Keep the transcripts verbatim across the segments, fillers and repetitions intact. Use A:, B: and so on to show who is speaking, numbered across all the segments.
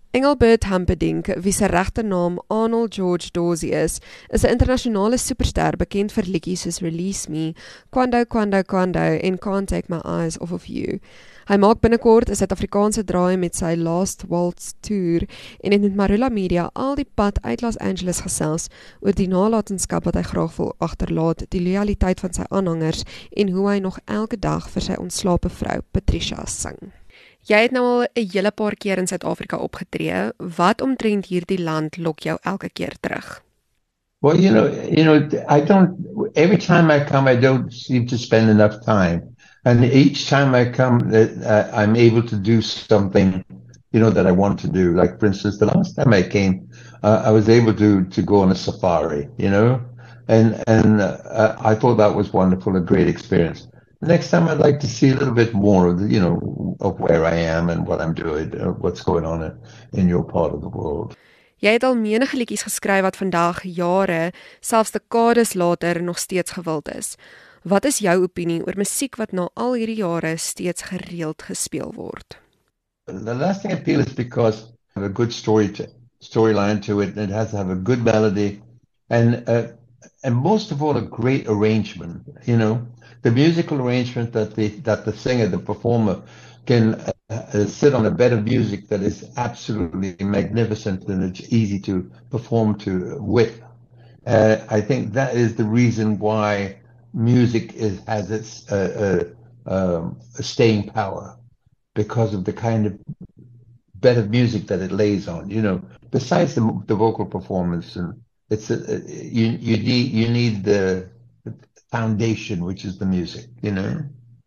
A: Engelbert Humperdinck, wie sy regte naam Arnold George Dorsey is, is 'n internasionale superster bekend vir liedjies soos Release Me, Quando Quando Quando en Can't Take My Eyes Off of You. Hy maak binnekort 'n Suid-Afrikaanse draai met sy Last Waltz Tour en het met Marula Media al die pad uit Los Angeles gesels oor die nalatenskap wat hy graag wil agterlaat, die loyaliteit van sy aanhangers en hoe hy nog elke dag vir sy ontslape vrou Patricia sing. Jy het nou al 'n hele paar keer in Suid-Afrika opgetree. Wat omtrent hierdie land lok jou elke keer terug?
B: Well, you know, you know, I don't, every time I come, I don't seem to spend enough time. And each time I come, uh, I'm able to do something, you know, that I want to do. Like, for instance, the last time I came, uh, I was able to, to go on a safari, you know, and, and uh, I thought that was wonderful, a great experience. Next time I'd like to see a little bit more of the, you know, of where I am and what I'm doing, uh, what's going on in, in your part of the world.
A: Jy het al menige liedjies geskryf wat vandag, jare, selfs dekades later nog steeds gewild is. Wat is jou opinie oor musiek wat na al hierdie jare steeds gereeld gespeel word?
B: The last thing I feel is because of a good story to, storyline to it, and it has to have a good melody, and uh, and most of all a great arrangement. You know, the musical arrangement that the that the singer, the performer, can uh, uh, sit on a bed of music that is absolutely magnificent and it's easy to perform to with. Uh, I think that is the reason why music is, has its uh, uh, um, staying power, because of the kind of bed of music that it lays on. You know, besides the, the vocal performance, and it's a, you you need you need the foundation, which is the music. You know.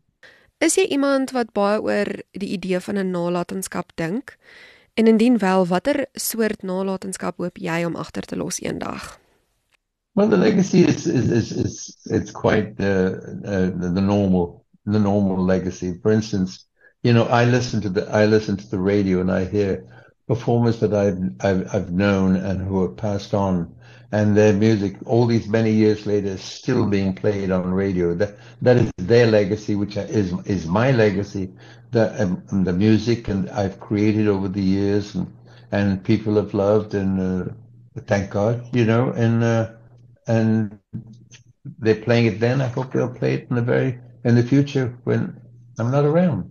A: Is jy iemand wat baie oor die idee van 'n nalatenskap dink? En indien wel, watter soort nalatenskap hoop jy om agter te los eendag?
B: Well, the legacy is is is, is it's quite uh, uh, the normal the normal legacy. For instance, you know, I listen to the I listen to the radio and I hear performers that I've I've, I've known and who have passed on, and their music all these many years later is still being played on radio. That that is their legacy, which is is my legacy. The um, the music and I've created over the years, and and people have loved, and uh, thank God, you know, and. Uh, And they're playing it then. I hope they'll play it in the very in the future when I'm not around.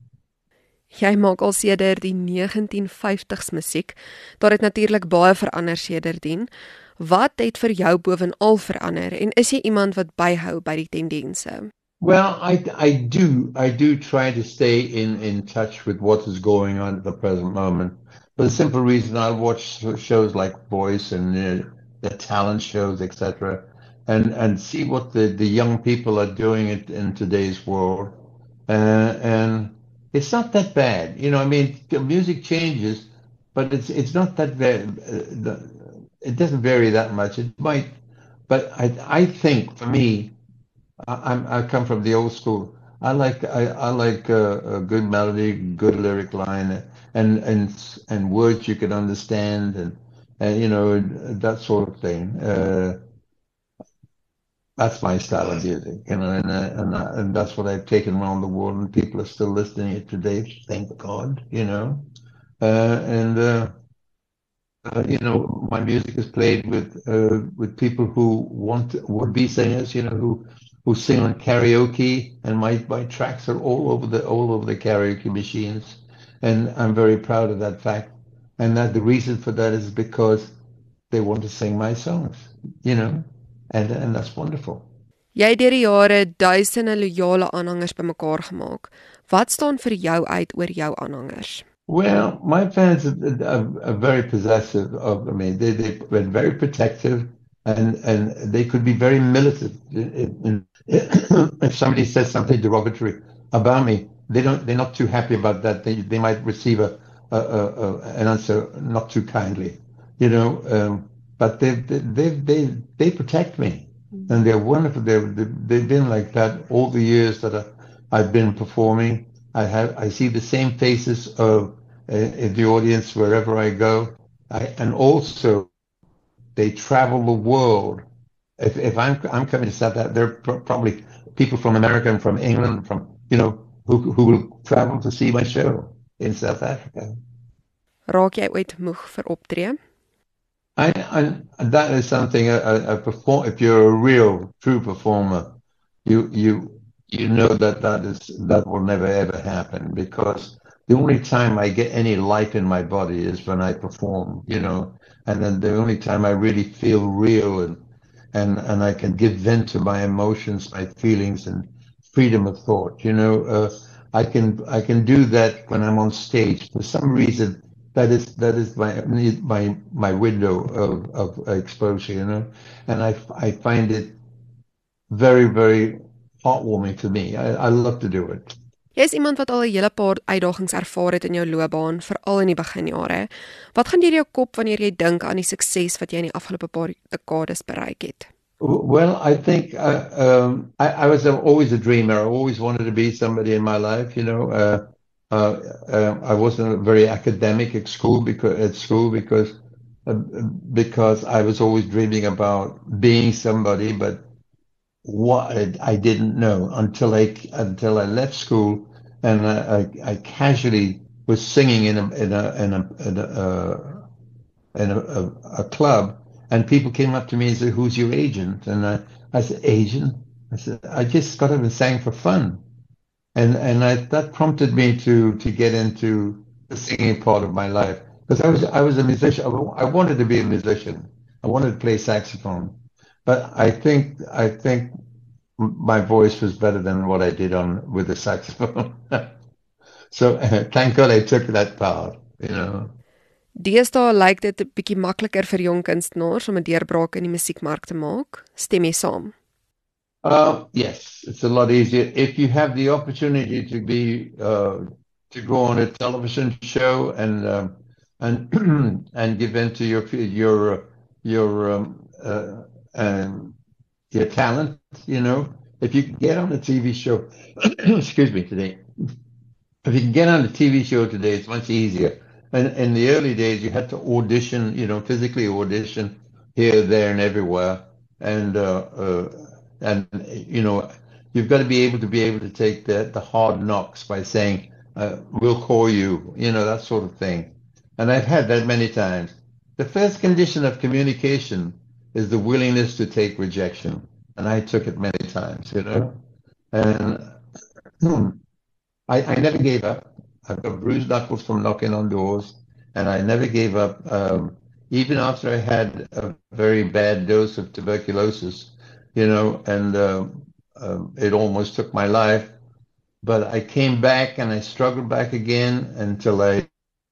A: Jy maak al sedert die negentien vyftigs musiek. Daar het natuurlik baie verander sedertdien. Wat het vir jou bovenal verander en is jy iemand wat byhou by die tendense?
B: Well, I I do I do try to stay in in touch with what is going on at the present moment. For the simple reason I watch shows like Voice and uh, the talent shows, et cetera, and and see what the, the young people are doing it in today's world, uh, and it's not that bad, you know. I mean, the music changes, but it's it's not that bad. Uh, it doesn't vary that much. It might, but I I think for me, I, I'm I come from the old school. I like I I like a, a good melody, good lyric line, and and and words you can understand, and. And, you know, that sort of thing. Uh, that's my style of music, you know, and, uh, and, uh, and that's what I've taken around the world, and people are still listening it today, thank God, you know. Uh, and, uh, uh, you know, my music is played with uh, with people who want to, would be singers, you know, who who sing on karaoke, and my, my tracks are all over the all over the karaoke machines, and I'm very proud of that fact. And that the reason for that is because they want to sing my songs, you know, and and that's wonderful.
A: Jy het deur die jare duisende loyale aanhangers bymekaar gemaak. Wat staan vir jou uit oor jou aanhangers?
B: Well, my fans are, are, are very possessive of I mean, they they've been very protective, and and they could be very militant. If somebody says something derogatory about me, they don't they're not too happy about that. They they might receive a Uh, uh, uh, an answer not too kindly, you know, um, but they they they they protect me, and they're wonderful. They've they've been like that all the years that I, I've been performing. I have I see the same faces of uh, in the audience wherever I go, I, and also they travel the world. If if I'm I'm coming to South Africa, there are pro- probably people from America and from England, from you know, who who will travel to see my show in South Africa.
A: Raak jy ooit moeg vir optree?
B: I, I that is something a, a, a perform. If you're a real true performer, you you you know that that is that will never ever happen because the only time I get any life in my body is when I perform. You know, and then the only time I really feel real and and and I can give vent to my emotions, my feelings, and freedom of thought. You know, uh, I can I can do that when I'm on stage. For some reason, that is that is my my my window of of exposure. You know, and I I find it very very heartwarming to me. I, I love to do it.
A: Jy is iemand wat al 'n hele paar uitdagings ervaar het in jou loopbaan, veral in die beginjare. Wat gaan deur jou kop wanneer jy dink aan die sukses wat jy in die afgelope paar dekades bereik het?
B: Well, I think uh, um, I, I was always a dreamer. I always wanted to be somebody in my life. You know, uh, uh, uh, I wasn't very academic at school because at school because uh, because I was always dreaming about being somebody, but what I didn't know until I until I left school, and I, I, I casually was singing in a in a in a in a, uh, in a, a, a club, and people came up to me and said, "Who's your agent?" And I, I said, "Agent." I said, "I just got up and sang for fun," and and I, that prompted me to to get into the singing part of my life because I was I was a musician. I wanted to be a musician. I wanted to play saxophone. But I think I think my voice was better than what I did on with the saxophone. So uh, thank God I took that part, you know.
A: Deesdae lyk dit 'n bietjie makliker vir jong kunstenaars om 'n deurbraak in die musiekmark te maak. Stem jy saam?
B: Uh, yes, it's a lot easier if you have the opportunity to be uh, to go on a television show and uh, and and give in to your your your um, uh, um, your talent, you know. If you can get on a T V show, excuse me, today. If you can get on a T V show today, it's much easier. And in the early days, you had to audition, you know, physically audition here, there, and everywhere. And uh, uh, and you know, you've got to be able to be able to take the the hard knocks by saying, uh, "We'll call you," you know, that sort of thing. And I've had that many times. The first condition of communication is the willingness to take rejection. And I took it many times, you know. And hmm, I, I never gave up. I've got bruised knuckles from knocking on doors, and I never gave up. Um, even after I had a very bad dose of tuberculosis, you know, and uh, um, it almost took my life. But I came back and I struggled back again until I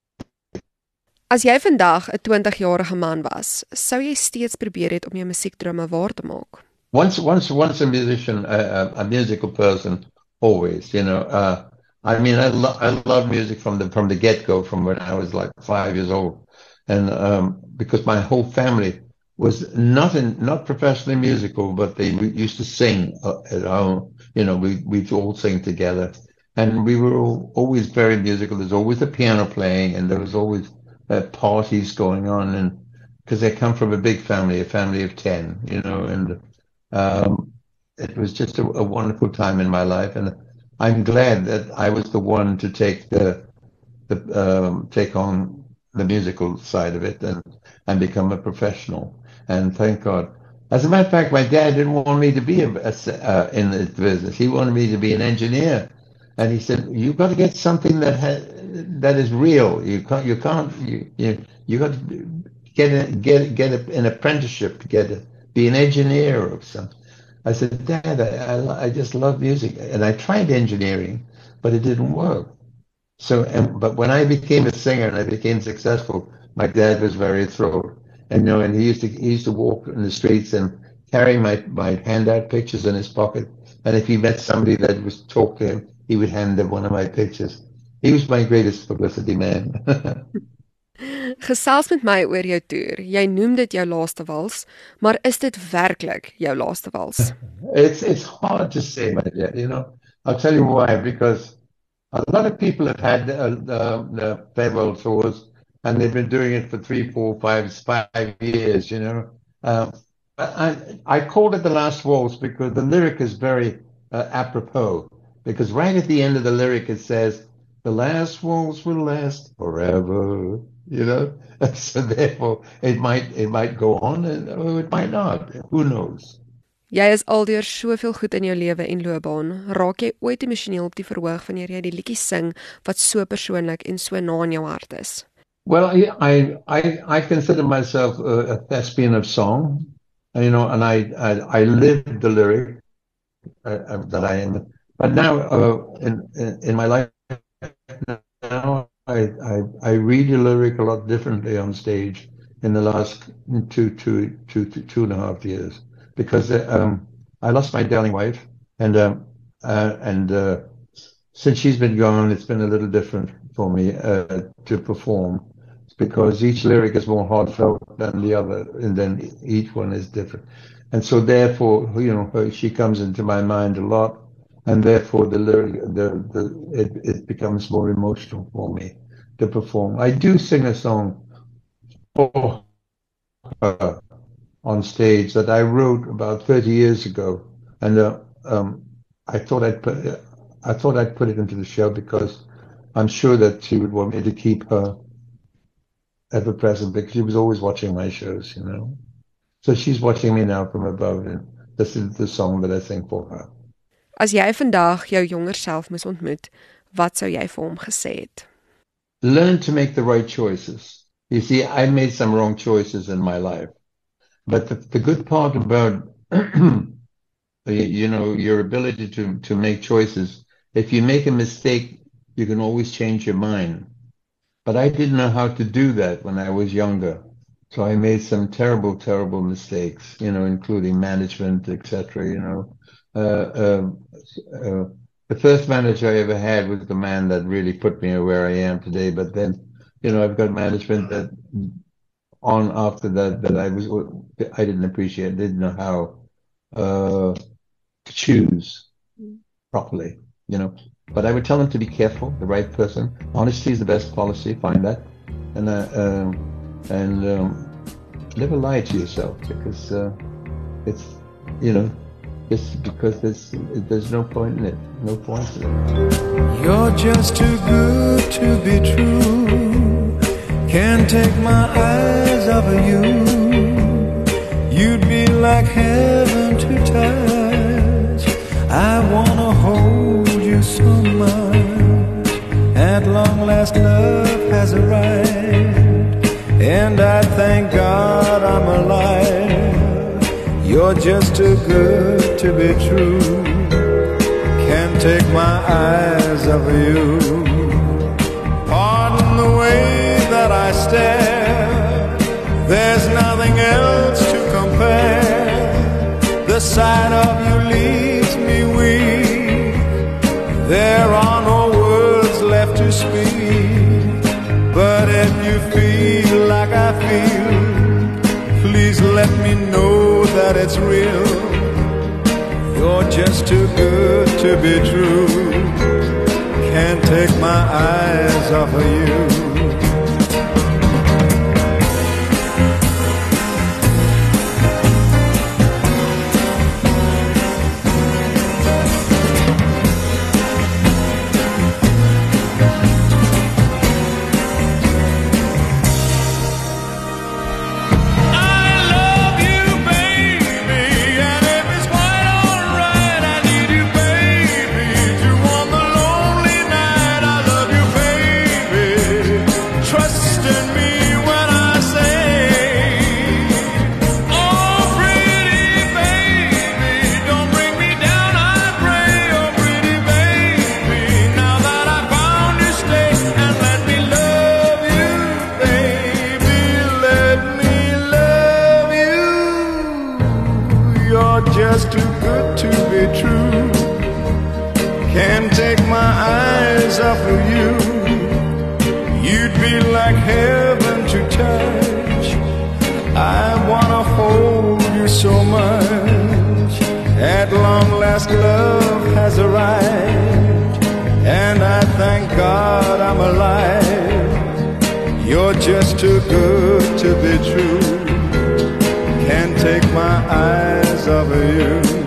A: As jy vandag 'n twintig-jarige man was, sou jy steeds probeer het om jou musiekdrome waar te maak?
B: Once, once, once a musician, a, a musical person, always, you know. Uh, I mean, I, lo- I love music from the from the get-go, from when I was like five years old, and um, because my whole family was not in, not professionally musical, but they used to sing uh, at home. You know, we we'd all sing together, and we were all, always very musical. There's always a piano playing, and there was always uh, parties going on, and because I come from a big family, a family of ten, you know, and um, it was just a, a wonderful time in my life, and I'm glad that I was the one to take the the um, take on the musical side of it and and become a professional. And thank God. As a matter of fact, my dad didn't want me to be a, a, uh, in the business. He wanted me to be an engineer, and he said, "You've got to get something that has that is real. You can't. You can't. You you, you got to get a, get get a, an apprenticeship to get a, be an engineer or something." I said, "Dad, I, I I just love music," and I tried engineering, but it didn't work. So, and, but when I became a singer and I became successful, my dad was very thrilled. And you know, and he used to he used to walk in the streets and carry my my handout pictures in his pocket. And if he met somebody that was talk to him, he would hand them one of my pictures. He was my greatest publicity man.
A: Gesels met my oor jou toer. Jy noem dit jou laaste wals, maar is dit werklik jou laaste wals?
B: It's it's hard to say, my dear. You know, I'll tell you why. Because a lot of people have had uh, the, the farewell tours, and they've been doing it for three, four, five, five years. You know, um, I I called it the last waltz because the lyric is very uh, apropos. Because right at the end of the lyric it says, "The last waltz will last forever." you know. So therefore, it might it might go on, and or it might not. Who knows?
A: Jy is aldeur soveel goed in jou lewe en loopbaan. Raak jy ooit emosioneel op die verhoog wanneer jy die liedjies sing wat so persoonlik en so na in jou hart is?
B: Well, I I I consider myself a, a thespian of song, you know, and I I, I live the lyric uh, that I am. But now, uh, in, in in my life now, I, I I read the lyric a lot differently on stage in the last two two two two two and a half years, because um, I lost my darling wife, and um, uh, and uh, since she's been gone, it's been a little different for me uh, to perform, because each lyric is more heartfelt than the other, and then each one is different. And so therefore, you know, she comes into my mind a lot, and therefore the lyric, the, the it, it becomes more emotional for me to perform. I do sing a song for her on stage that I wrote about thirty years ago, and uh, um, I thought I'd put, I thought I'd put it into the show because I'm sure that she would want me to keep her ever present, because she was always watching my shows, you know. So she's watching me now from above, and this is the song that I sing for her.
A: As jy vandag jou jonger self moes ontmoet, wat sou jy vir hom gesê het?
B: Learn to make the right choices. You see, I made some wrong choices in my life, but the, the good part about you know, your ability to to make choices, if you make a mistake, you can always change your mind. But I didn't know how to do that when I was younger. So I made some terrible, terrible mistakes, you know, including management, et cetera, you know. Uh, uh, uh, the first manager I ever had was the man that really put me where I am today. But then, you know, I've got management that on after that, that I was, I didn't appreciate, didn't know how uh, to choose properly, you know. But I would tell them to be careful, the right person. Honesty is the best policy, find that. And uh, um, and um, never lie to yourself, because uh, it's, you know, it's because there's, there's no point in it, no point in it.
C: You're just too good to be true. Can't take my eyes off of you. You'd be like heaven to touch. I wanna hold you so much. At long last love has arrived, and I thank God I'm alive. You're just too good to be true. Can't take my eyes off of you. Pardon the way that I stare, there's nothing else to compare. The sight of you leaves me weak. There are no words left to speak. But if you feel like I feel, please let me know that it's real. You're just too good to be true. Can't take my eyes off of you. Just too good to be true. Can't take my eyes off of you. You'd be like heaven to touch. I wanna hold you so much. At long last love has arrived, and I thank God I'm alive. You're just too good to be true. Can't take my eyes off of you.